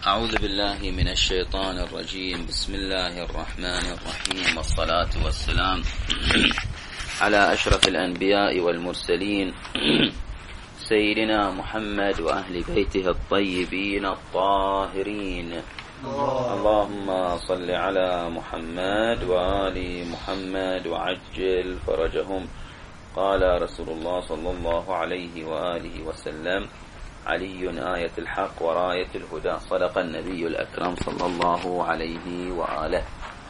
أعوذ بالله من الشيطان الرجيم. بسم الله الرحمن الرحيم، والصلاة والسلام على أشرف الأنبياء والمرسلين سيدنا محمد وأهل بيته الطيبين الطاهرين. اللهم صل على محمد وآل محمد وعجل فرجهم. قال رسول الله صلى الله عليه وآله وسلم: علي آية الحق وراية الهدى. صدق النبي الأكرم صلى الله عليه وآله.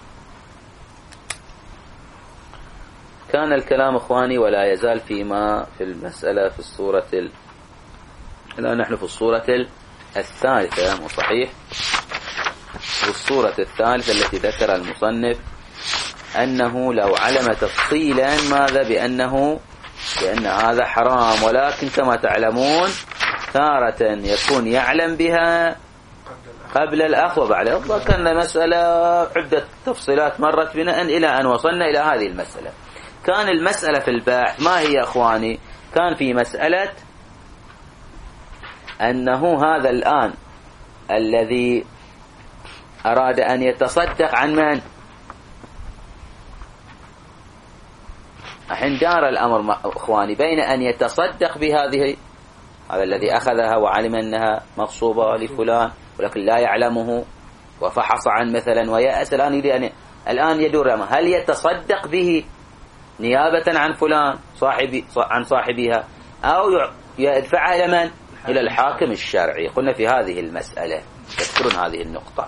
كان الكلام إخواني ولا يزال فيما في المسألة في الصورة الآن نحن في الصورة الثالثة، مو صحيح؟ والصورة الثالثة التي ذكر المصنف أنه لو علم تفصيلا ماذا بأن هذا حرام، ولكن كما تعلمون تارة يكون يعلم بها قبل الأخذ وبعد. كان مسألة عدة تفصيلات مرت بنا إلى أن وصلنا إلى هذه المسألة. كان المسألة في الباحث ما هي أخواني؟ كان في مسألة أنه هذا الآن الذي أراد أن يتصدق عن من؟ الحين دار الأمر أخواني بين أن يتصدق بهذه، هذا الذي أخذها وعلم أنها مغصوبة لفلان ولكن لا يعلمه وفحص عن مثلا ويأس، الآن يدور هل يتصدق به نيابة عن فلان عن صاحبها أو يدفعها إلى من؟ إلى الحاكم الشرعي. قلنا في هذه المسألة تذكرون هذه النقطة.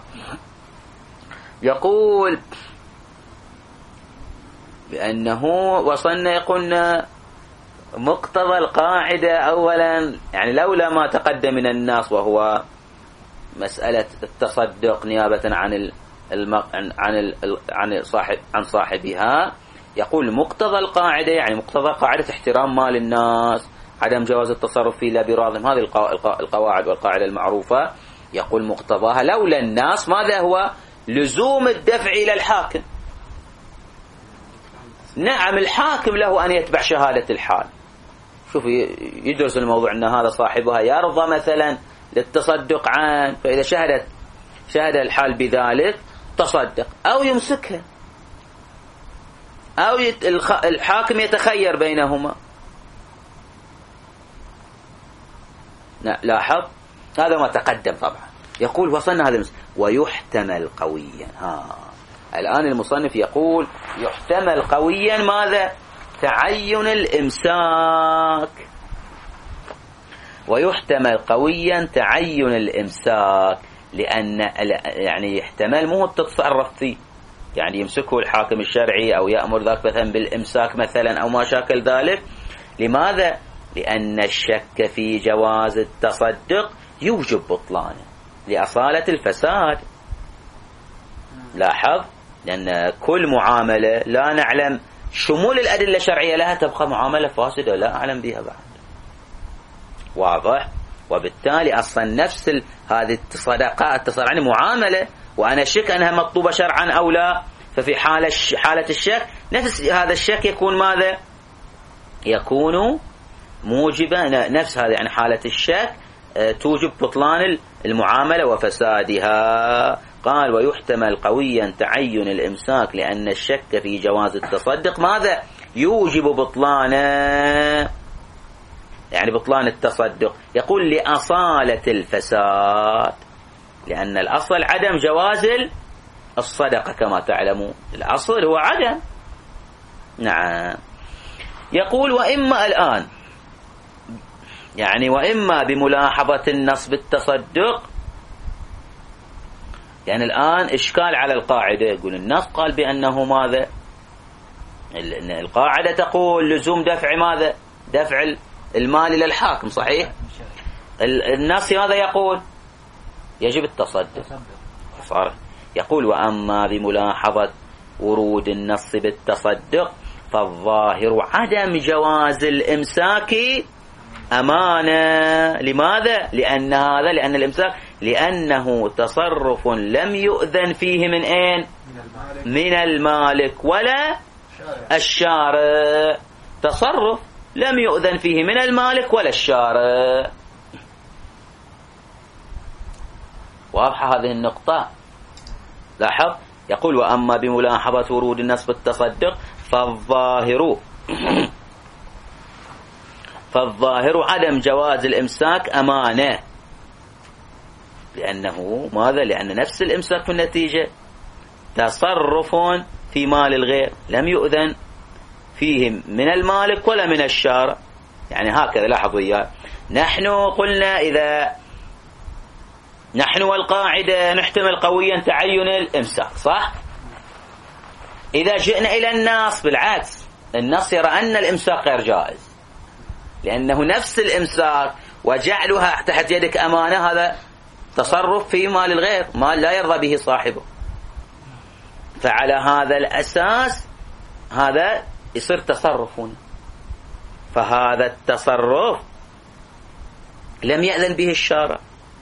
يقول بأنه وصلنا قلنا مقتضى القاعدة أولا، يعني لولا ما تقدم من الناس وهو مسألة التصدق نيابة عن صاحبها. يقول مقتضى القاعدة، يعني مقتضى قاعدة احترام مال الناس، عدم جواز التصرف فيه لا براضهم، هذه القواعد والقاعدة المعروفة. يقول مقتضاها لولا الناس ماذا هو؟ لزوم الدفع إلى الحاكم. نعم الحاكم له أن يتبع شهادة الحال. شوف يدرس الموضوع أن هذا صاحبها يرضى مثلا للتصدق عنه، فإذا شهد الحال بذلك تصدق أو يمسكها أو الحاكم يتخير بينهما. لاحظ هذا ما تقدم طبعا. يقول وصلنا هذا ويحتمل قويا. الآن المصنف يقول يحتمل قويا ماذا؟ تعين الإمساك. ويحتمل قويا تعين الإمساك لأن يعني يحتمل مو تتصرف فيه، يعني يمسكه الحاكم الشرعي أو يأمر ذاك مثلا بالإمساك مثلا أو ما شاكل ذلك. لماذا؟ لأن الشك في جواز التصدق يوجب بطلانه لأصالة الفساد. لاحظ لأن كل معاملة لا نعلم شمول الأدلة الشرعية لها تبقى معاملة فاسدة لا أعلم بها بعد. واضح؟ وبالتالي أصلا نفس هذه الصدقات تصير عني معاملة وأنا شك أنها مطلوبة شرعا أو لا. ففي حالة الشك نفس هذا الشك يكون ماذا؟ يكون موجبا نفس هذه، يعني حالة الشك توجب بطلان المعاملة وفسادها. قال ويحتمل قويا تعين الإمساك لأن الشك في جواز التصدق ماذا؟ يوجب بطلانه، يعني بطلان التصدق. يقول لأصالة الفساد، لأن الأصل عدم جواز الصدقة كما تعلمون، الأصل هو عدم. نعم. يقول وإما الآن يعني وإما بملاحظة النص بالتصدق، يعني الآن إشكال على القاعدة. يقول النص قال بأنه ماذا؟ القاعدة تقول لزوم دفع ماذا؟ دفع المال إلى الحاكم، صحيح؟ النص ماذا يقول؟ يجب التصدق. صار يقول وأما بملاحظة ورود النص بالتصدق فالظاهر عدم جواز الإمساك أمانة. لماذا؟ لأن الإمساك لأنه تصرف لم يؤذن فيه من أين؟ من المالك ولا الشارع. تصرف لم يؤذن فيه من المالك ولا الشارع. واضحة هذه النقطة. لاحظ يقول وأما بملاحظة ورود النص بالتصدق فالظاهر عدم جواز الإمساك أمانة، لأنه ماذا؟ لأن نفس الإمساك في النتيجة تصرف في مال الغير لم يؤذن فيه من المالك ولا من الشارع. يعني هكذا لاحظوا إياه، نحن قلنا إذا نحن والقاعدة نحتمل قويا تعين الإمساك، صح؟ إذا جئنا إلى النص بالعكس، النص يرى أن الإمساك غير جائز، لأنه نفس الإمساك وجعلها تحت يدك أمانة هذا تصرف في مال الغير، مال لا يرضى به صاحبه. فعلى هذا الأساس هذا يصير تصرف هنا، فهذا التصرف لم يأذن به الشارع،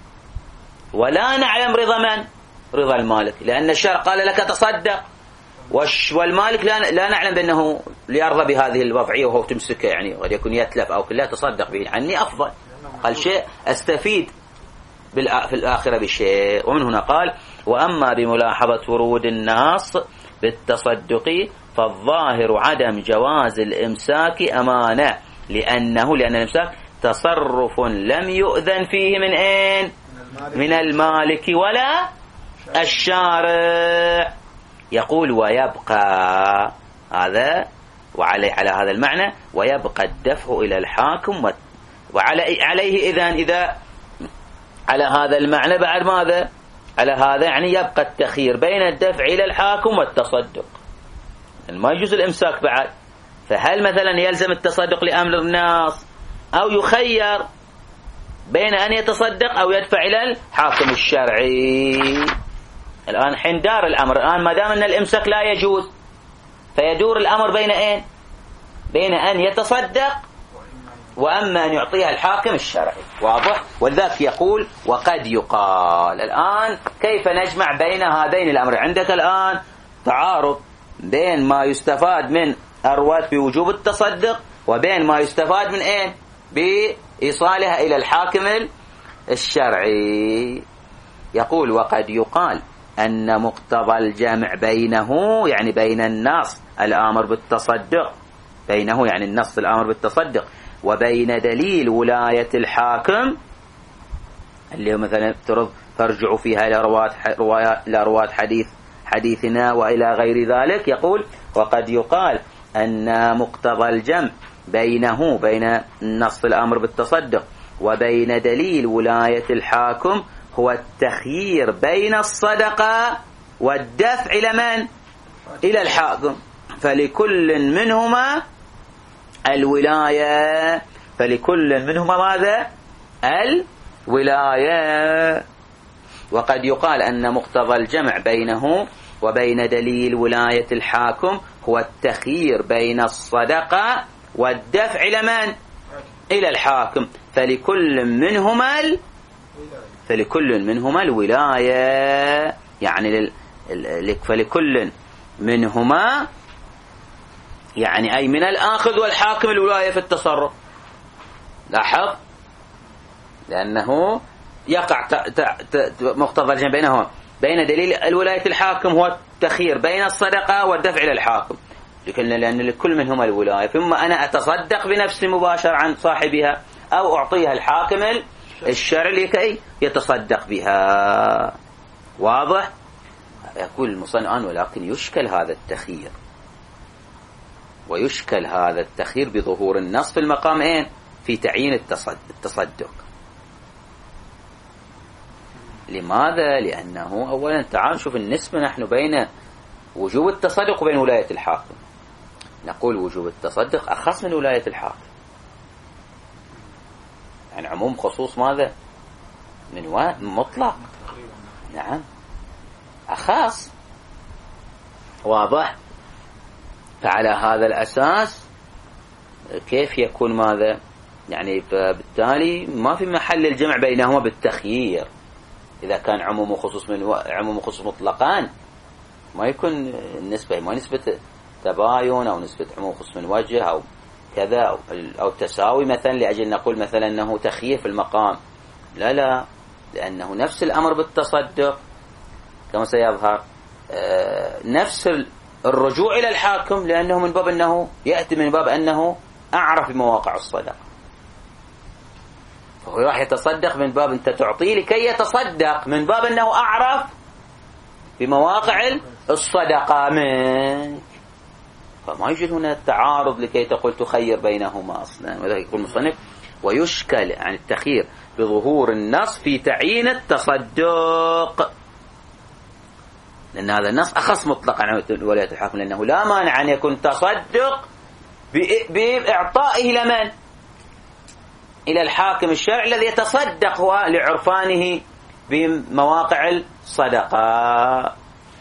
ولا نعلم رضا من؟ رضا المالك، لأن الشارع قال لك تصدق، والمالك لا نعلم بأنه ليرضى بهذه الوضعية وهو تمسكه، يعني قد يكون يتلف أو كلا تصدق به عني أفضل، قال شيء أستفيد في الآخرة بشيء. ومن هنا قال وأما بملاحظة ورود النص بالتصدق فالظاهر عدم جواز الإمساك أمانة، لأن الإمساك تصرف لم يؤذن فيه من أين؟ من المالك ولا الشارع. يقول ويبقى هذا على هذا المعنى، ويبقى الدفع إلى الحاكم وعليه إذا على هذا المعنى بعد ماذا؟ على هذا يعني يبقى التخيير بين الدفع إلى الحاكم والتصدق، ما يجوز الإمساك بعد. فهل مثلا يلزم التصدق لأمر الناس، أو يخير بين أن يتصدق أو يدفع إلى الحاكم الشرعي؟ الآن حين دار الأمر، الآن ما دام أن الإمساك لا يجوز فيدور الأمر بين أين؟ بين أن يتصدق وأما أن يعطيها الحاكم الشرعي. واضح؟ ولذلك يقول وقد يقال. الآن كيف نجمع بين هذين الأمر؟ عندك الآن تعارض بين ما يستفاد من الرواة بوجوب التصدق وبين ما يستفاد من أين؟ بإيصالها إلى الحاكم الشرعي. يقول وقد يقال أن مقتضى الجمع بينه، يعني بين النص الآمر بالتصدق، بينه يعني النص الآمر بالتصدق وبين دليل ولاية الحاكم اللي هو مثلا افترض ترجع فيها إلى رواة حديثنا وإلى غير ذلك. يقول وقد يقال أن مقتضى الجمع بينه بين النص الأمر بالتصدق وبين دليل ولاية الحاكم هو التخيير بين الصدقة والدفع إلى من؟ إلى الحاكم، فلكل منهما الولاية، فلكل منهما ماذا؟ الولاية. وقد يقال أن مقتضى الجمع بينه وبين دليل ولاية الحاكم هو التخيير بين الصدقة والدفع إلى من؟ إلى الحاكم، فلكل منهما الولاية، يعني فلكل منهما يعني أي من الآخذ والحاكم الولاية في التصرف. لاحظ، لأنه يقع مقتضى الجمع بينهما بين دليل الولاية الحاكم هو التخيير بين الصدقة والدفع إلى الحاكم، لأن لكل منهما الولاية، ثم أنا أتصدق بنفسي مباشرة عن صاحبها أو أعطيها الحاكم الشرعي لكي يتصدق بها. واضح؟ يقول المصنف ولكن يشكل هذا التخيير، ويشكل هذا التخيير بظهور النص في المقام اين؟ في تعيين التصدق. لماذا؟ لأنه أولا تعال شوف النسبة نحن بين وجوب التصدق وبين ولاية الحاكم. نقول وجوب التصدق أخص من ولاية الحاكم، يعني عموم خصوص ماذا؟ من مطلق. نعم أخص. واضح؟ فعلى هذا الأساس كيف يكون ماذا؟ يعني فبالتالي ما في محل الجمع بينهما بالتخيير. إذا كان عموم وخصوص مطلقان ما يكون النسبة ما نسبة تباين أو نسبة عموم وخصوص من وجه أو كذا أو تساوي مثلا لأجل نقول مثلا أنه تخيير في المقام. لا لأنه نفس الأمر بالتصدق كما سيظهر، نفس الرجوع إلى الحاكم، لأنه من باب أنه يأتي من باب أنه أعرف بمواقع الصدقة، فهو راح يتصدق من باب أنت تعطيه لكي يتصدق، من باب أنه أعرف بمواقع الصدقة منك، فما يوجد هنا التعارض لكي تقول تخير بينهما أصلا. وذلك يقول المصنف ويشكل عن التخيير بظهور النص في تعيين التصدق، لأن هذا النص أخص مطلقا عن ولاية الحاكم، لأنه لا مانع أن يكون تصدق بإعطائه لمن؟ إلى الحاكم الشرعي الذي يتصدق هو لعرفانه بمواقع الصدقة.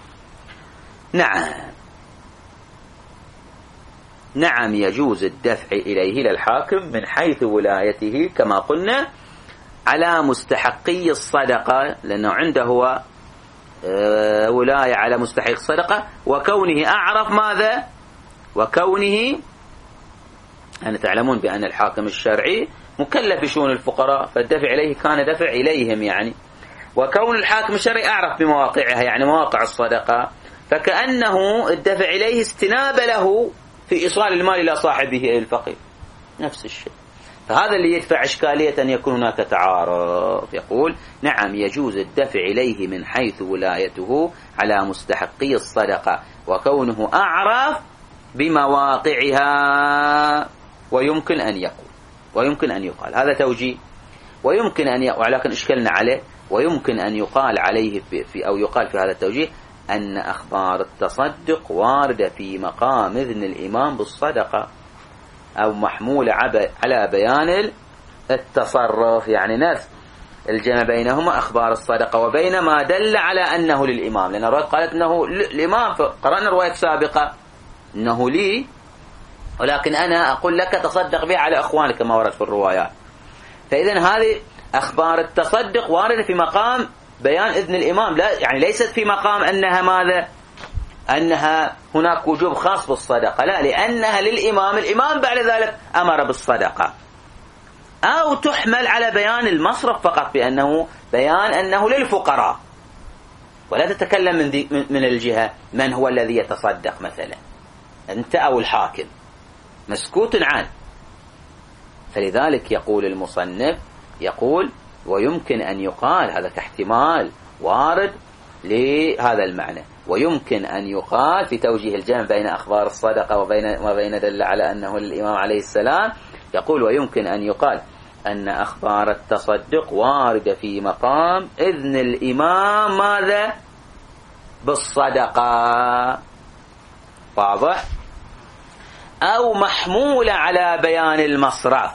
نعم يجوز الدفع إليه للحاكم من حيث ولايته كما قلنا على مستحقي الصدقة، لأنه عنده هو ولاية على مستحق الصدقة، وكونه أعرف ماذا؟ وكونه أن تعلمون بأن الحاكم الشرعي مكلف بشؤون الفقراء، فالدفع إليه كان دفع إليهم يعني، وكون الحاكم الشرعي أعرف بمواقعها يعني مواقع الصدقة، فكأنه الدفع إليه استناب له في إيصال المال إلى صاحبه الفقير، نفس الشيء. فهذا اللي يدفع إشكالية أن يكون هناك تعارض. يقول نعم يجوز الدفع إليه من حيث ولايته على مستحقي الصدقة وكونه أعرف بمواقعها، ويمكن أن يقال هذا توجيه، ويمكن أن يقال، ولكن إشكلنا عليه، ويمكن أن يقال عليه أو يقال في هذا التوجيه أن أخبار التصدق واردة في مقام إذن الإمام بالصدقة أو محمولة على بيان التصرف، يعني نفس الجمع بينهما أخبار الصدقة وبين ما دل على أنه للإمام، لأن الرواية قالت أنه الإمام، فقرأنا رواية سابقة أنه لي، ولكن أنا أقول لك تصدق بها على أخوانك كما ورد في الروايات. فإذن هذه أخبار التصدق واردة في مقام بيان إذن الإمام، لا يعني ليست في مقام أنها ماذا؟ أنها هناك وجوب خاص بالصدقة، لا، لأنها للإمام، الإمام بعد ذلك أمر بالصدقة، أو تحمل على بيان المصرف فقط بأنه بيان أنه للفقراء، ولا تتكلم من الجهة من هو الذي يتصدق مثلا، أنت أو الحاكم، مسكوت عنه. فلذلك يقول المصنف يقول ويمكن أن يقال، هذا كاحتمال وارد لهذا المعنى، ويمكن أن يقال في توجيه الجمع بين أخبار الصدقة وبين دل على أنه للإمام عليه السلام، يقول ويمكن أن يقال أن أخبار التصدق واردة في مقام إذن الإمام ماذا؟ بالصدقة، واضح؟ أو محمولة على بيان المصرف،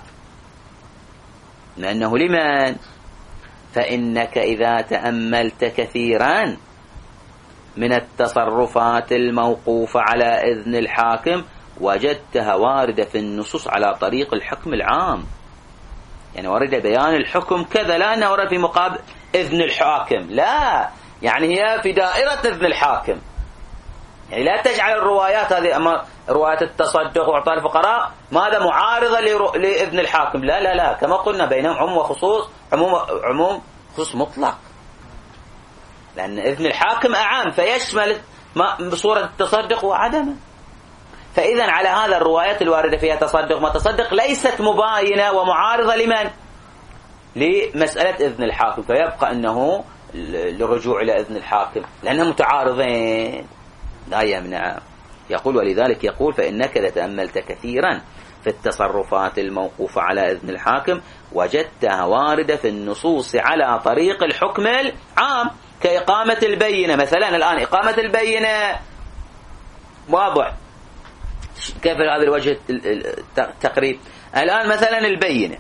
لأنه لمن؟ فإنك إذا تأملت كثيرا من التصرفات الموقوفة على إذن الحاكم وجدتها واردة في النصوص على طريق الحكم العام، يعني ورد بيان الحكم كذا، لا أنه ورد في مقابل إذن الحاكم، لا، يعني هي في دائرة إذن الحاكم، يعني لا تجعل الروايات هذه أما روايات التصدق وإعطاء الفقراء ماذا معارضة لإذن الحاكم، لا لا لا، كما قلنا بينهم عموم وخصوص، عموم خصوص مطلق، لأن إذن الحاكم أعام فيشمل بصورة التصدق وعدمه. فإذا على هذا الروايات الواردة فيها تصدق ما تصدق ليست مباينة ومعارضة لمن؟ لمسألة إذن الحاكم، فيبقى أنه للرجوع إلى إذن الحاكم لأنهم متعارضين، لا يمنع. يقول ولذلك يقول فإنك إذا تأملت كثيرا في التصرفات الموقوفة على إذن الحاكم وجدتها واردة في النصوص على طريق الحكم العام، كإقامة البينة مثلا. الآن إقامة البينة واضح كيف هذا الوجه التقريب. الآن مثلا البينة،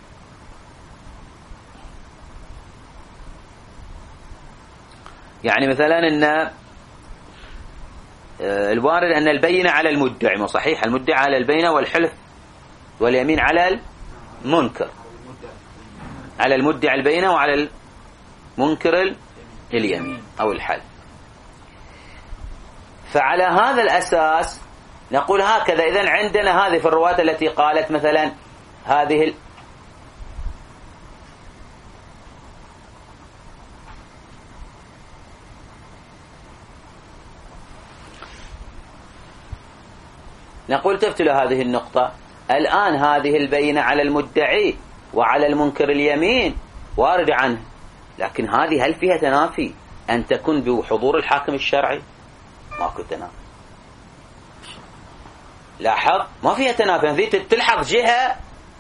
يعني مثلا أن الوارد أن البينة على المدعي، وصحيح المدعي على البينة والحلف واليمين على المنكر، على المدعي البينة وعلى المنكر اليمين أو الحلف. فعلى هذا الأساس نقول هكذا. إذن عندنا هذه في الروايات التي قالت مثلا هذه نقول تفتل هذه النقطة. الآن هذه البينة على المدعي وعلى المنكر اليمين وارد عنه، لكن هذه هل فيها تنافي أن تكون بحضور الحاكم الشرعي؟ ماكو تنافي. لاحظ ما فيها تنافي، هذه تلحق جهة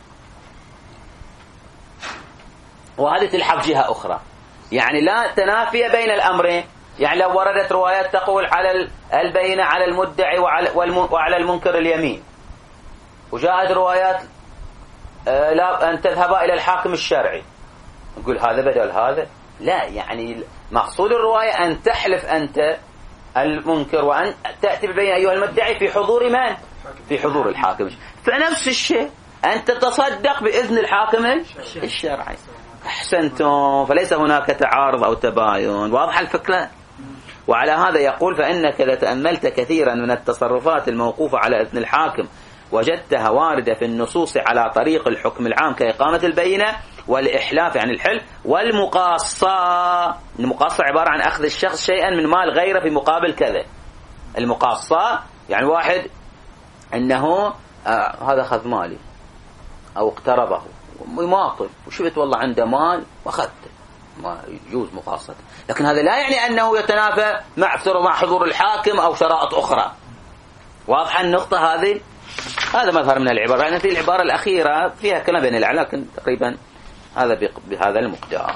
وهذه تلحق جهة أخرى، يعني لا تنافي بين الأمرين. يعني لو وردت روايات تقول على البينة على المدعي وعلى المنكر اليمين، وجاءت روايات لا أن تذهب إلى الحاكم الشرعي، نقول هذا بدل هذا؟ لا، يعني مقصود الرواية أن تحلف أنت المنكر وأن تأتي ببين أيها المدعي في حضور من؟ في حضور الحاكم. فنفس الشيء أن تتصدق بإذن الحاكم الشرعي. أحسنتم، فليس هناك تعارض أو تباين. واضح الفكرة؟ وعلى هذا يقول فإنك إذا تأملت كثيرا من التصرفات الموقوفة على إذن الحاكم وجدتها واردة في النصوص على طريق الحكم العام كإقامة البينة والإحلاف يعني الحلف والمقاصة. المقاصة عبارة عن أخذ الشخص شيئا من مال غيره في مقابل كذا. المقاصة يعني واحد أنه هذا أخذ مالي أو اقترضه يماطل وشفت والله عنده مال وأخذته، ما يجوز مقاصة، لكن هذا لا يعني أنه يتنافى مع حضور الحاكم أو شرائط أخرى. واضحة النقطة هذه؟ هذا مظهر من العبارة، يعني في العبارة الأخيرة فيها كلام بين العلماء، لكن تقريبا هذا بهذا المقدار.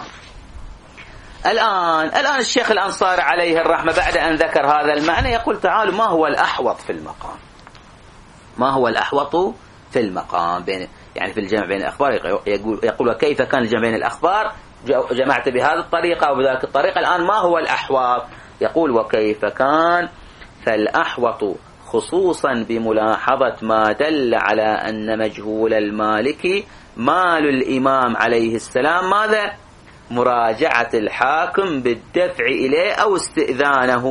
الآن الشيخ الأنصاري عليه الرحمة بعد أن ذكر هذا المعنى يقول تعالوا ما هو الأحوط في المقام؟ ما هو الأحوط في المقام يعني في الجمع بين الأخبار؟ يقول وكيف كان الجمع بين الأخبار؟ جمعت بهذه الطريقة أو بذلك الطريقة، الآن ما هو الأحوط؟ يقول وكيف كان، فالأحوط خصوصا بملاحظة ما دل على أن مجهول المالك مال الإمام عليه السلام ماذا؟ مراجعة الحاكم بالدفع إليه أو استئذانه.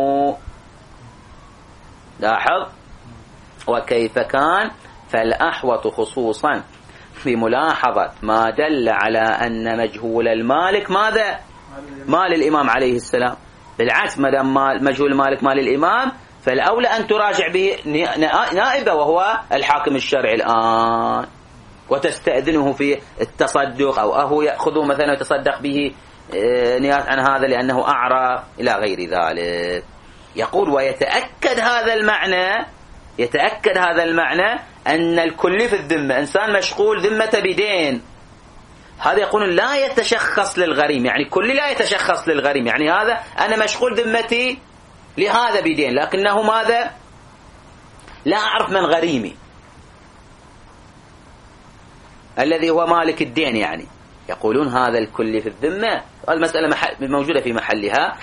لاحظ وكيف كان، فالأحوط خصوصا بملاحظة ما دل على أن مجهول المالك ماذا؟ مال الإمام عليه السلام. بالعكس ما دام مجهول المالك مال الإمام فالأولى أن تراجع به نائبه وهو الحاكم الشرعي الآن، وتستأذنه في التصدق أو هو يأخذه مثلا ويتصدق به نيات عن هذا لأنه أعرى إلى غير ذلك. يقول ويتأكد هذا المعنى أن الكل في الذمة، إنسان مشغول ذمة بدين، هذا يقول لا يتشخص للغريم، يعني كل لا يتشخص للغريم، يعني هذا أنا مشغول ذمتي لهذا بدين لكنه ماذا؟ لا أعرف من غريمي الذي هو مالك الدين، يعني يقولون هذا الكل في الذمة. المسألة موجودة في محلها،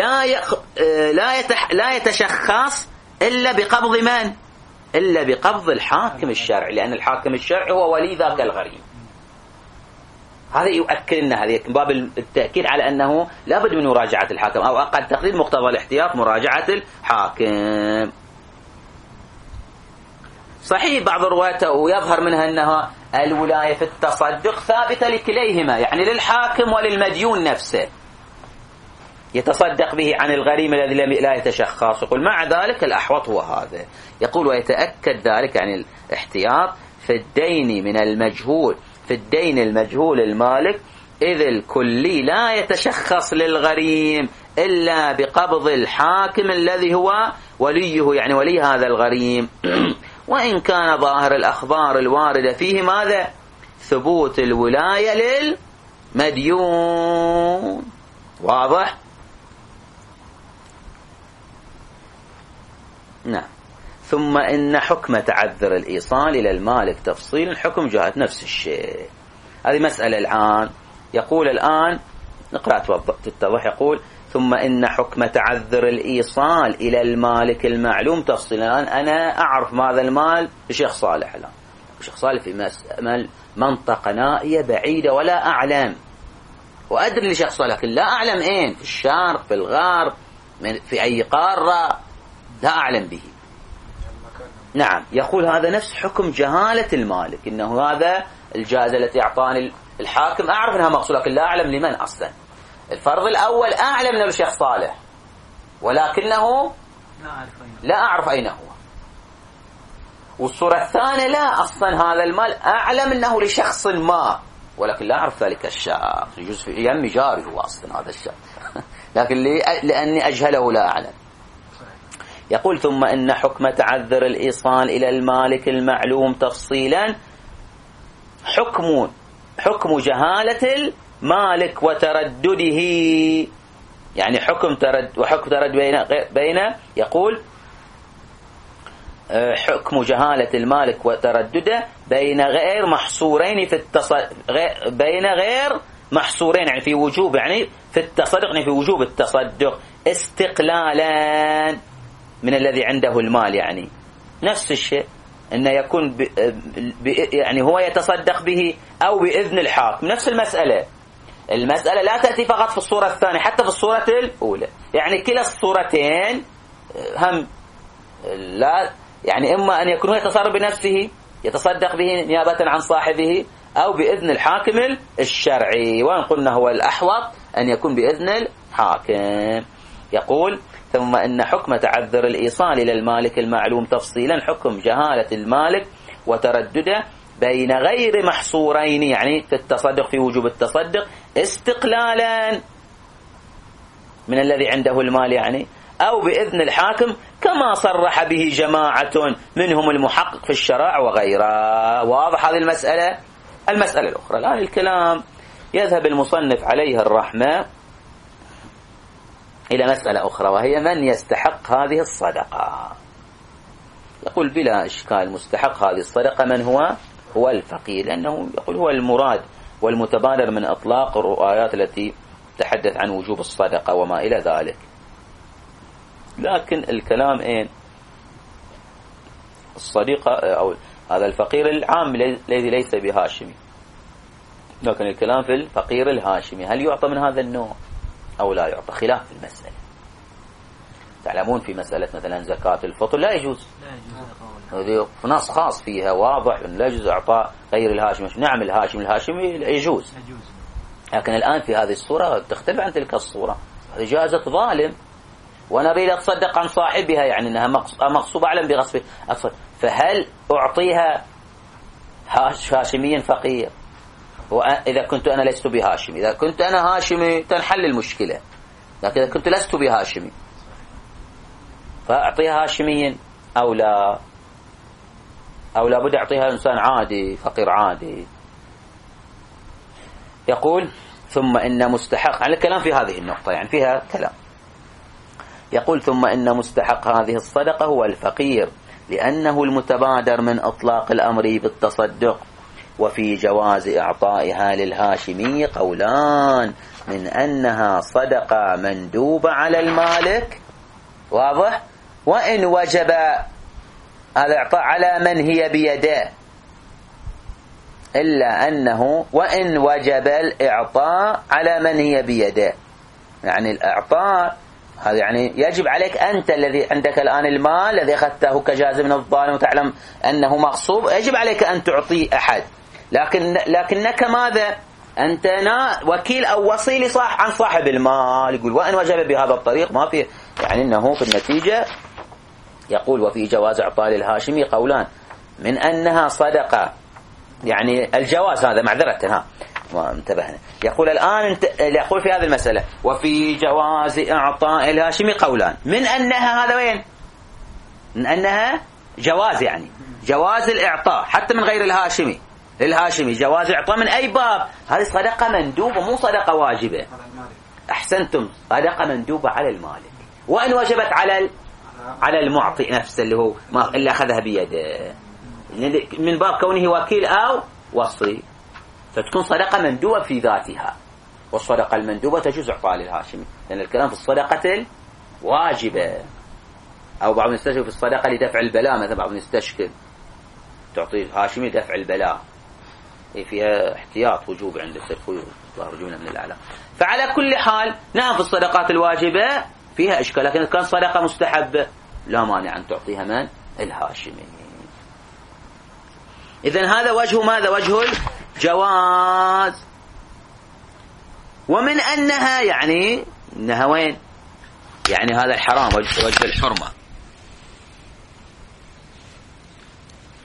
لا يتشخص إلا بقبض من؟ إلا بقبض الحاكم الشرعي، لأن الحاكم الشرعي هو ولي ذاك الغريم. هذا يؤكد أن هذه باب التأكيد على أنه لابد من مراجعة الحاكم، أو أقل تقدير مقتضى الاحتياط مراجعة الحاكم. صحيح بعض الروايات ويظهر منها أنها الولاية في التصدق ثابتة لكليهما، يعني للحاكم وللمديون نفسه، يتصدق به عن الغريم الذي لا يتشخص. يقول مع ذلك الأحوط هو هذا. يقول ويتأكد ذلك يعني الاحتياط في الدين من المجهول، في الدين المجهول المالك، إذ الكلي لا يتشخص للغريم إلا بقبض الحاكم الذي هو وليه، يعني ولي هذا الغريم. وإن كان ظاهر الأخبار الواردة فيه ماذا؟ ثبوت الولاية للمديون. واضح؟ نعم. ثم إن حكم تعذر الإيصال إلى المالك تفصيل حكم جهة نفس الشيء. هذه مسألة الآن. يقول الآن نقرأ تتضح. يقول ثم إن حكم تعذر الإيصال إلى المالك المعلوم تفصيل. الآن أنا أعرف ماذا المال لشيخ صالح، الآن الشيخ صالح في منطقة نائية بعيدة ولا أعلم، وأدري لشيخ صالح لكن لا أعلم أين، في الشرق في الغرب في أي قارة لا أعلم به. نعم. يقول هذا نفس حكم جهالة المالك، إنه هذا الجائزة التي أعطاني الحاكم أعرف أنها مقصودة لكن لا أعلم لمن أصلا. الفرض الأول أعلم أنه الشيخ صالح ولكنه لا أعرف أين هو. والصورة الثانية لا، أصلا هذا المال أعلم أنه لشخص ما، ولكن لا أعرف ذلك الشخص، يجوز في يمي جاري هو أصلا هذا الشخص لكن لأني أجهله لا أعلم. يقول ثم إن حكم تعذر الإيصال إلى المالك المعلوم تفصيلا حكم جهالة المالك وتردده، يعني حكم ترد بين يقول حكم جهالة المالك وتردده بين غير محصورين في بين غير محصورين، يعني في وجوب، يعني في التصدق، يعني في وجوب التصدق استقلالا من الذي عنده المال، يعني نفس الشيء أنه يكون يعني هو يتصدق به أو بإذن الحاكم، نفس المسألة لا تأتي فقط في الصورة الثانية، حتى في الصورة الأولى، يعني كلا الصورتين هم لا، يعني إما أن يكون يتصرف بنفسه يتصدق به نيابة عن صاحبه أو بإذن الحاكم الشرعي، وإن قلنا هو الأحوط أن يكون بإذن الحاكم. يقول ثم إن حكم تعذر الإيصال إلى المالك المعلوم تفصيلا حكم جهالة المالك وتردده بين غير محصورين، يعني في التصدق في وجوب التصدق استقلالا من الذي عنده المال، يعني أو بإذن الحاكم كما صرح به جماعة منهم المحقق في الشرائع وغيره. واضح هذه المسألة الأخرى. الآن الكلام يذهب المصنف عليه الرحمة إلى مسألة أخرى، وهي من يستحق هذه الصدقة. يقول بلا إشكال مستحق هذه الصدقة من هو الفقير، لأنه يقول هو المراد والمتبادر من إطلاق الرؤايات التي تحدث عن وجوب الصدقة وما إلى ذلك. لكن الكلام الصديقة أو هذا الفقير العام الذي ليس بهاشمي، لكن الكلام في الفقير الهاشمي هل يعطى من هذا النوع أو لا يعطى، خلاف في المسألة. تعلمون في مسألة مثلا زكاة الفطر لا يجوز، هذه نص خاص فيها واضح لا يجوز إعطاء غير الهاشمي. نعم الهاشمي يجوز، لكن الآن في هذه الصورة تختلف عن تلك الصورة، هذه جائزة ظالم وأنا أريد أتصدق عن صاحبها، يعني أنها مغصوبة أعلم بغصبه، فهل أعطيها هاشميا فقير؟ وإذا كنت أنا لست بهاشمي، إذا كنت أنا هاشمي تنحل المشكلة، لكن إذا كنت لست بهاشمي فأعطيها هاشميا أو لا بد أعطيها إنسان عادي فقير عادي. يقول ثم إن مستحق، على الكلام في هذه النقطة يعني فيها كلام. يقول ثم إن مستحق هذه الصدقة هو الفقير لأنه المتبادر من إطلاق الأمر بالتصدق، وفي جواز إعطائها للهاشمي قولان، من أنها صدقة مندوبة على المالك، واضح، وإن وجب هذا إعطاء على من هي بيده، إلا أنه وإن وجب الإعطاء على من هي بيده، يعني الإعطاء هذا يعني يجب عليك أنت الذي عندك الآن المال الذي أخذته كجاز من الظالم وتعلم أنه مغصوب، يجب عليك أن تعطي أحد، لكنك ماذا؟ أنت وكيل أو وصي عن صاحب المال. يقول وإن وجب بهذا الطريق، ما في يعني أنه في النتيجة. يقول وفي جواز إعطاء للهاشمي قولان، من أنها صدقة، يعني الجواز هذا معذرة ما انتبهنا. يقول الآن يقول في هذه المسألة وفي جواز إعطاء الهاشمي قولان، من أنها هذا وين؟ من أنها جواز، يعني جواز الإعطاء حتى من غير الهاشمي جواز إعطاء من أي باب؟ هذه صدقة مندوبة مو صدقة واجبة. أحسنتم، صدقة مندوبة على المالك، وإن وجبت على المعطي نفسه اللي أخذها بيده من باب كونه وكيل أو وصي، فتكون صدقة مندوبة في ذاتها. والصدقة المندوبة تجوز إعطاء للهاشمي، لأن الكلام في الصدقة الواجبة، أو بعض يستشكل في الصدقة لدفع البلاء، مثلا بعض يستشكل تعطي هاشمي دفع البلاء، فيها احتياط وجوب عند التفويض وأرجونا من الأعلى. فعلى كل حال نعم في الصدقات الواجبة فيها إشكال، لكن كان صدقة مستحبة لا مانع أن تعطيها من الهاشمي. إذن هذا وجه ماذا؟ وجه الجواز. ومن أنها يعني أنها وين؟ يعني هذا الحرام، وجه الحرمة.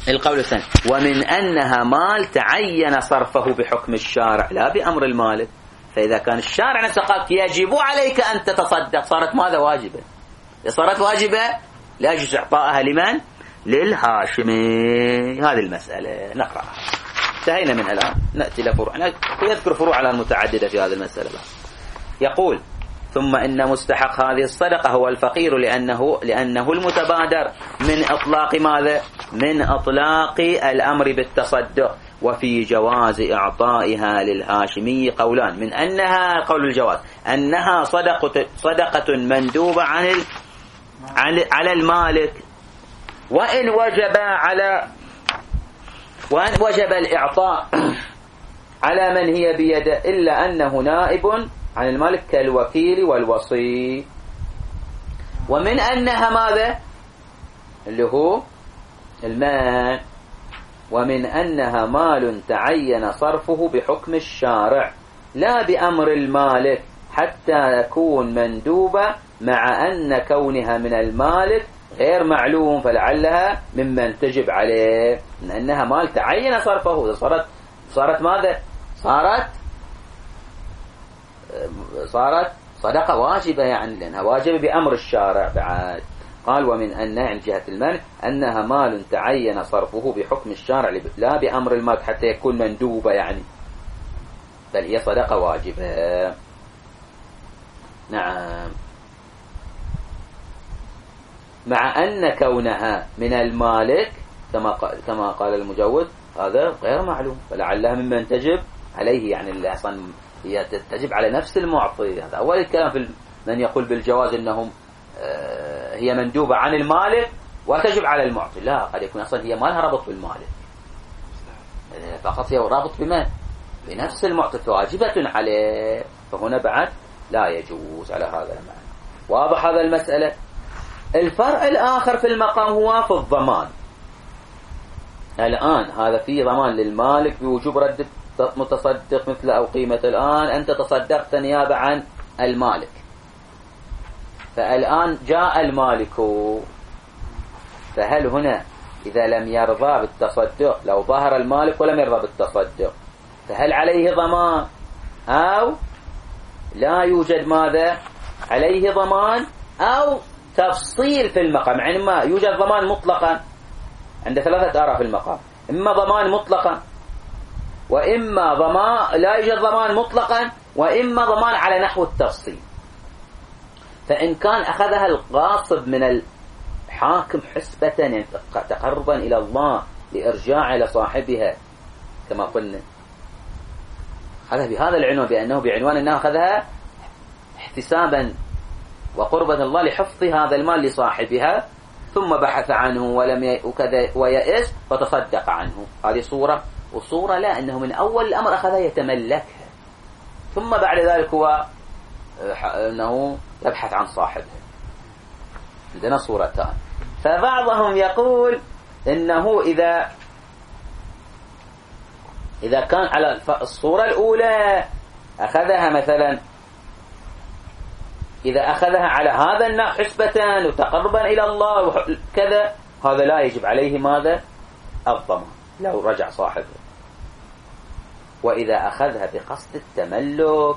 القول الثاني ومن أنها مال تعين صرفه بحكم الشارع لا بأمر المالك. فإذا كان الشارع نفسه قال يجب عليك أن تتصدق صارت ماذا واجبة؟ صارت واجبة لا يجوز إعطائها لمن؟ للهاشمي. هذه المسألة نقرأها. انتهينا من الآن نأتي لفروع يذكر فروع على متعددة في هذه المسألة. يقول ثم إن مستحق هذه الصدقة هو الفقير لأنه المتبادر من إطلاق ماذا؟ من إطلاق الأمر بالتصدق. وفي جواز إعطائها للهاشمي قولان من أنها قول الجواز أنها صدقة مندوبة على المالك وإن وجب الإعطاء على من هي بيده إلا أنه نائب عن المالك كالوكيل والوصي. ومن أنها ماذا؟ اللي هو المال. ومن أنها مال تعين صرفه بحكم الشارع لا بأمر المالك حتى يكون مندوبة مع أن كونها من المالك غير معلوم فلعلها ممن تجب عليه. من أنها مال تعين صرفه صارت ماذا؟ صارت صدقة واجبة يعني لأنها واجبة بأمر الشارع بعد. قال ومن أن عن جهة المال أنها مال تعين صرفه بحكم الشارع لا بأمر المال حتى يكون مندوبة يعني بل هي صدقة واجبة. نعم مع أن كونها من المالك كما قال المجوز هذا غير معلوم فلعلها ممن تجب عليه يعني اللي أصلا هي تجب على نفس المعطي. هذا أول الكلام في من يقول بالجواز أنهم هي مندوبة عن المالك وتجب على المعطي. لا قد يكون أصلا هي ما لها رابط بالمالك فقط هي رابط بمن؟ بنفس المعطي واجبة عليه. فهنا بعد لا يجوز على هذا المعنى. واضح هذا المسألة. الفرع الآخر في المقام هو في الضمان. الآن هذا فيه ضمان للمالك بوجوب رد متصدق مثل أو قيمة. الآن أنت تصدقت نيابة عن المالك فالآن جاء المالك فهل هنا إذا لم يرضى بالتصدق لو ظهر المالك ولم يرضى بالتصدق فهل عليه ضمان أو لا يوجد ماذا عليه ضمان أو تفصيل في المقام؟ يعني ما يوجد ضمان مطلقا عند ثلاثة آراء في المقام إما ضمان مطلقا وإما ضمان لا يوجد ضمان مطلقا وإما ضمان على نحو التفصيل. فإن كان أخذها الغاصب من الحاكم حسبة يعني تقربا إلى الله لإرجاع لصاحبها كما قلنا أخذها بهذا العنوان بأنه بعنوان أنه أخذها احتسابا وقربا الله لحفظ هذا المال لصاحبها ثم بحث عنه وكذا ويأس فتصدق عنه. هذه صورة. وصورة لا أنه من أول الأمر أخذها يتملكها ثم بعد ذلك هو أنه يبحث عن صاحبه. عندنا صورتان. فبعضهم يقول إنه إذا كان على الصورة الأولى أخذها مثلا إذا أخذها على هذا النحو حسبة وتقربا إلى الله وكذا هذا لا يجب عليه ماذا؟ الضمان لو رجع صاحبه. وإذا أخذها بقصد التملك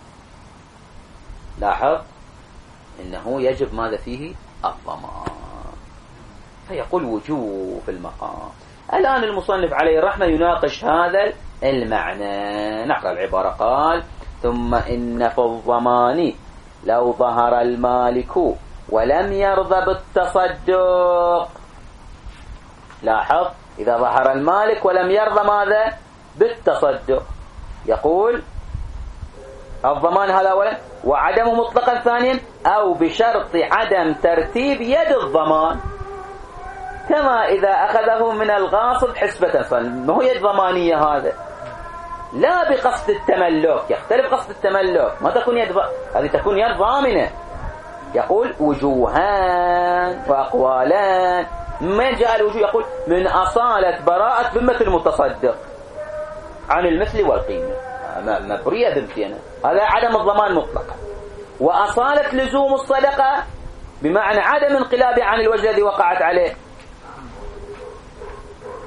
لاحظ إنه يجب ماذا فيه؟ الضمان. فيقول وجوب المقام. الآن المصنف عليه الرحمة يناقش هذا المعنى. نقرأ العبارة. قال ثم إن في الضمان لو ظهر المالك ولم يرضى بالتصدق. لاحظ إذا ظهر المالك ولم يرضى ماذا؟ بالتصدق. يقول الضمان هذا أولا وعدم مطلقا ثانيا أو بشرط عدم ترتيب يد الضمان كما إذا أخذه من الغاصب حسبة فما هو يد ضمانية هذا لا بقصد التملك. يختلف قصد التملك ما تكون يد هذه تكون يد ضامنة. يقول وجوهان وأقوالان. من جاء الوجوه يقول من أصالة براءة ذمة المتصدق عن المثل والقيمة مبرية ذمتي أنا هذا عدم الضمان مطلقا. وأصالة لزوم الصدقة بمعنى عدم انقلابه عن الوجه الذي وقعت عليه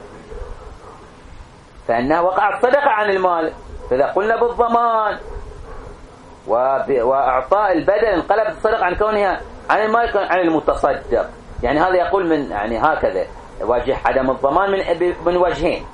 فإنها وقعت صدقة عن المال. فإذا قلنا بالضمان وأعطاء البدل انقلبت الصدقة عن كونها عن المال عن المتصدق. يعني هذا يقول من يعني هكذا وجه عدم الضمان من وجهين،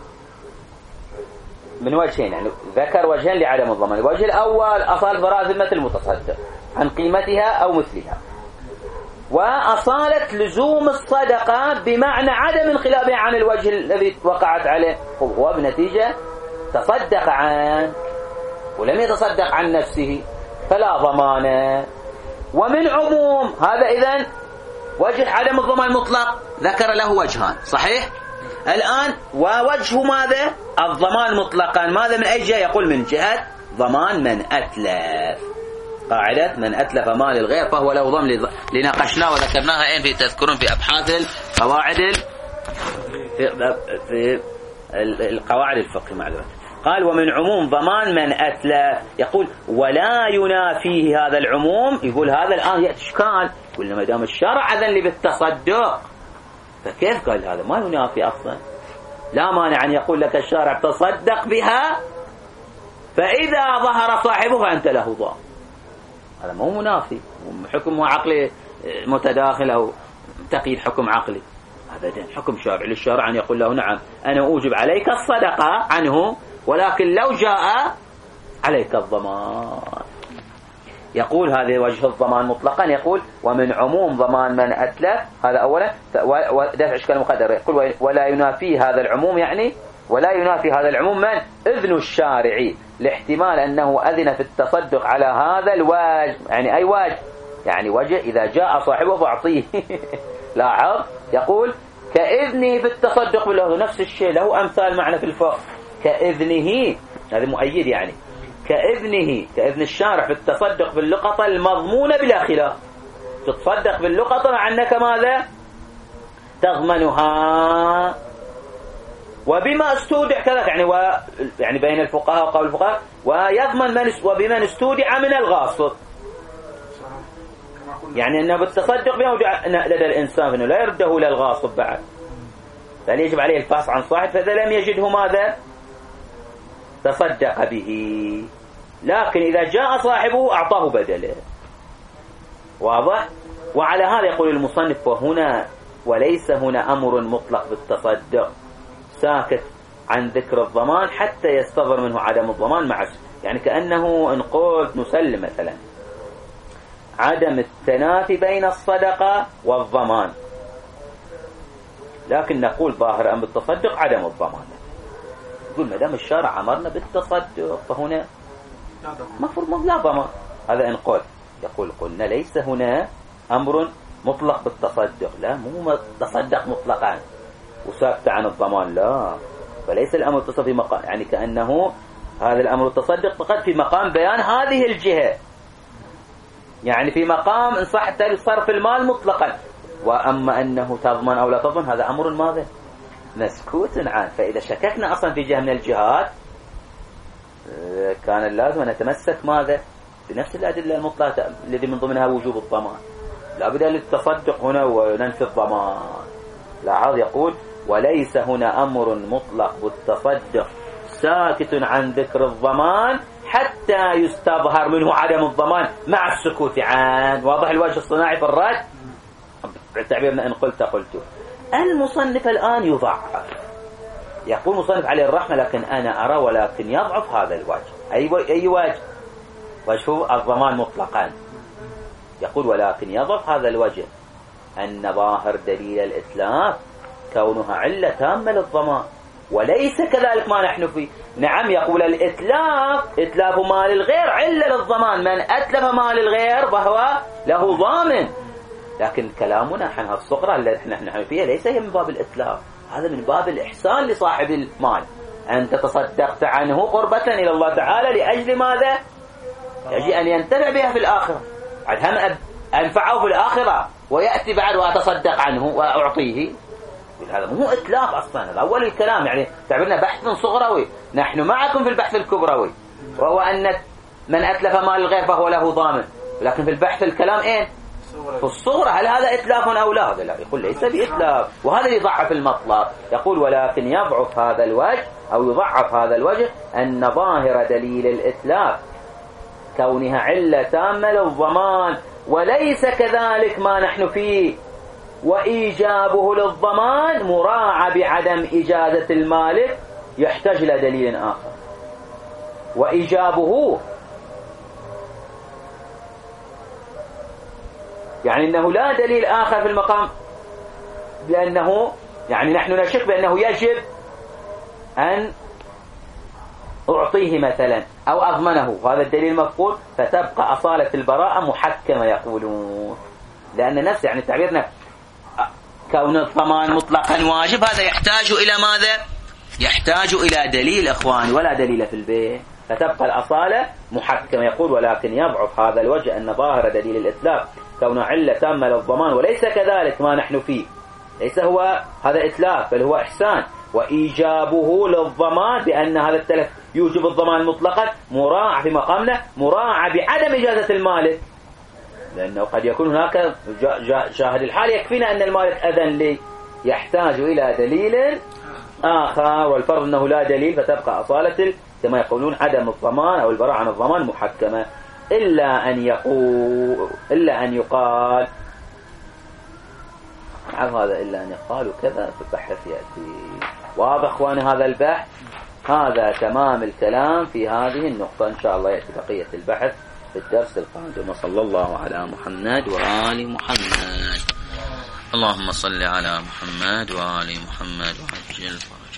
يعني ذكر وجهين لعدم الضمان. الوجه الأول أصال براءة ذمة المتصدق عن قيمتها أو مثلها، وأصالة لزوم الصدقة بمعنى عدم انقلابها عن الوجه الذي وقعت عليه، هو بنتيجة تصدق عنه ولم يتصدق عن نفسه فلا ضمان. ومن عموم هذا إذن وجه عدم الضمان المطلق ذكر له وجهان صحيح. الآن ووجه ماذا؟ الضمان مطلقا ماذا من أي جهة؟ يقول من جهة ضمان من أتلف. قاعدة من أتلف مال الغير فهو له ضمن لناقشناه وذكرناها في تذكرون في أبحاث القواعد في القواعد الفقه معلومات. قال ومن عموم ضمان من أتلف. يقول ولا ينافيه هذا العموم. يقول هذا الآن يأتي إشكال، يقول ما دام الشرع أذن لي بالتصدق فكيف قال هذا ما ينافي أصلا؟ لا مانع أن يقول لك الشارع تصدق بها فإذا ظهر صاحبه فأنت له ضامن. هذا مو منافي، حكم عقلي متداخل أو تقييد حكم عقلي أبدا. حكم شرعي للشرع أن يقول له نعم أنا أوجب عليك الصدقة عنه ولكن لو جاء عليك الضمان. يقول هذا وجه الضمان مطلقا. يقول ومن عموم ضمان من أتلف هذا أولا ودفع إشكال مقدر. يقول ولا ينافي هذا العموم، يعني ولا ينافي هذا العموم من إذن الشارع لاحتمال أنه أذن في التصدق على هذا الوجه. يعني أي وجه؟ يعني وجه إذا جاء صاحبه فأعطيه. لاحظ يقول كإذنه في التصدق بالله، نفس الشيء له أمثال معنى في الفقه. كإذنه هذا مؤيد، يعني كإذن الشارع في التصدق باللقطة المضمونة بلا خلاف. تتصدق باللقطة مع أنك ماذا؟ تضمنها وبما استودع كذا، يعني بين الفقهاء وقول الفقهاء ويضمن وبمن استودع من الغاصب. يعني أنه بالتصدق بما لدى الإنسان فإنه لا يرده للغاصب بعد، بل يجب عليه الفحص عن صاحب، فإذا لم يجده ماذا؟ تصدق به. لكن إذا جاء صاحبه أعطاه بدله. واضح؟ وعلى هذا يقول المصنف وهنا وليس هنا أمر مطلق بالتصدق ساكت عن ذكر الضمان حتى يستظهر منه عدم الضمان مع يعني كأنه إن قلت نسلم مثلا عدم التنافي بين الصدقة والضمان، لكن نقول ظاهر أن بالتصدق عدم الضمان. يقول ما دام الشارع أمرنا بالتصدق فهنا مفروض لا ضمان. هذا إن قلت. يقول قلنا ليس هنا أمر مطلق بالتصدق، لا مو تصدق مطلقا وساكت عن الضمان، لا. فليس الأمر التصدق في مقام، يعني كأنه هذا الأمر التصدق فقط في مقام بيان هذه الجهة، يعني في مقام إن صح صرف المال مطلقا. وأما أنه تضمن أو لا تضمن هذا أمر ماذا؟ مسكوت عنه. فإذا شككنا أصلا في جهة من الجهات كان اللازم أن نتمسك ماذا؟ بنفس الأدلة المطلقة الذي من ضمنها وجوب الضمان. لا بد للتصدق هنا وننفي الضمان. لاحظ يقول وليس هنا أمر مطلق بالتصدق ساكت عن ذكر الضمان حتى يستظهر منه عدم الضمان مع السكوت عنه. واضح الوجه الصناعي في الرد؟ تعبيرنا إن قلت المصنف الآن يضعف. يقول مصنف عليه الرحمة لكن أنا أرى ولكن يضعف هذا الوجه. أي وجه؟ وجه الضمان مطلقا. يقول ولكن يضعف هذا الوجه أن ظاهر دليل الإتلاف كونها علة تامة للضمان، وليس كذلك ما نحن فيه. نعم يقول إتلاف مال الغير علة للضمان، من أتلف مال الغير فهو له ضامن، لكن كلامنا عن الصغرى التي نحن فيها ليس هي من باب الإتلاف، هذا من باب الإحسان لصاحب المال. أنت تصدقت عنه قربة إلى الله تعالى لأجل ماذا؟ يجب أن ينتفع بها في الآخرة، هم أنفعه في الآخرة ويأتي بعد وأتصدق عنه وأعطيه. هذا مو إتلاف أصلا، هذا أول الكلام. يعني تعبيرنا بحث صغروي، نحن معكم في البحث الكبروي، وهو أن من أتلف مال الغير فهو له ضامن. لكن في البحث الكلام إيه؟ في الصغرى. هل هذا إتلاف أو لا؟ هذا لا، يقول ليس بإتلاف، وهذا يضعف المطلب. يقول ولكن يضعف هذا الوجه أو يضعف هذا الوجه أن ظاهر دليل الإتلاف كونها علة تامة للضمان وليس كذلك ما نحن فيه، وإيجابه للضمان مراعى بعدم إجازة المالك يحتاج إلى دليل آخر. وإيجابه يعني أنه لا دليل آخر في المقام، لأنه يعني نحن نشك بأنه يجب أن أعطيه مثلا أو أضمنه، هذا الدليل مفقود، فتبقى أصالة البراءة محكمة يقولون. لأن نفس يعني تعبيرنا كون الضمان مطلقا واجب هذا يحتاج إلى ماذا؟ يحتاج إلى دليل إخواني، ولا دليل في البيع، فتبقى الأصالة محكمة. يقول ولكن يضعف هذا الوجه أن ظاهر دليل الإتلاف كون علة تامة للضمان وليس كذلك ما نحن فيه، ليس هو هذا إتلاف بل هو إحسان، وإيجابه للضمان بأن هذا التلف يوجب الضمان مطلقا مراعى في مقامنا مراعى بعدم إجازة المالك، لأنه قد يكون هناك شاهد الحال يكفينا أن المالك أذن لي، يحتاج إلى دليل آخر، والفرض أنه لا دليل، فتبقى أصالة كما يقولون عدم الضمان أو البراءة عن الضمان محكمة، إلا أن يقال هذا إلا أن يقال وكذا في البحث يأتي. واضح أخواني هذا البحث؟ هذا تمام الكلام في هذه النقطة، إن شاء الله يأتي بقية البحث في الدرس القادم. وصلى الله على محمد وآل محمد. اللهم صل على محمد وآل محمد وعجل